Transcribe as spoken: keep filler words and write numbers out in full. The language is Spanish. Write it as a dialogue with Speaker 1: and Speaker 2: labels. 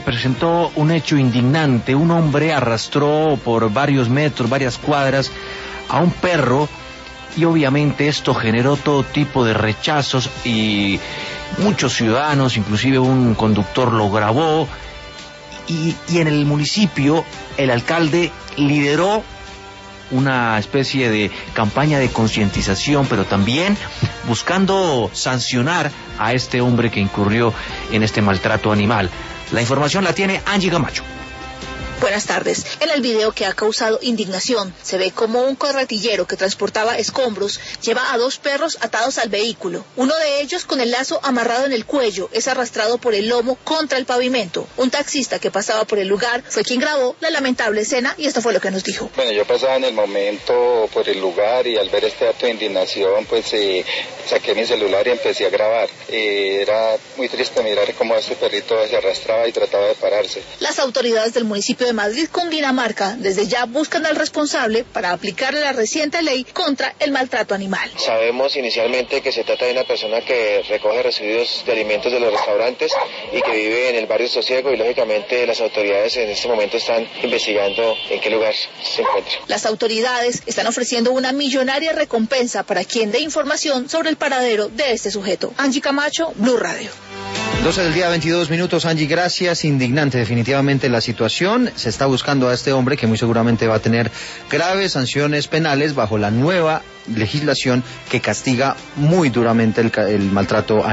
Speaker 1: presentó un hecho indignante. Un hombre arrastró por varios metros, varias cuadras, a un perro, y obviamente esto generó todo tipo de rechazos, y muchos ciudadanos, inclusive un conductor, lo grabó. Y, y en el municipio el alcalde lideró una especie de campaña de concientización, pero también buscando sancionar a este hombre que incurrió en este maltrato animal. La información la tiene Angie Camacho.
Speaker 2: Buenas tardes. En el video, que ha causado indignación, se ve como un corretillero que transportaba escombros lleva a dos perros atados al vehículo. Uno de ellos, con el lazo amarrado en el cuello, es arrastrado por el lomo contra el pavimento. Un taxista que pasaba por el lugar fue quien grabó la lamentable escena, y esto fue lo que nos dijo.
Speaker 3: Bueno, yo pasaba en el momento por el lugar, y al ver este acto de indignación, pues eh, saqué mi celular y empecé a grabar. Eh, era muy triste mirar cómo este perrito se arrastraba y trataba de pararse.
Speaker 2: Las autoridades del municipio de Madrid, Cundinamarca, desde ya buscan al responsable para aplicarle la reciente ley contra el maltrato animal.
Speaker 4: Sabemos inicialmente que se trata de una persona que recoge residuos de alimentos de los restaurantes y que vive en el barrio Sosiego, y lógicamente las autoridades en este momento están investigando en qué lugar se encuentra.
Speaker 2: Las autoridades están ofreciendo una millonaria recompensa para quien dé información sobre el paradero de este sujeto. Angie Camacho, Blue Radio.
Speaker 5: doce del día, veintidós minutos. Angie, gracias. Indignante definitivamente la situación. Se está buscando a este hombre, que muy seguramente va a tener graves sanciones penales bajo la nueva legislación que castiga muy duramente el, el maltrato animal.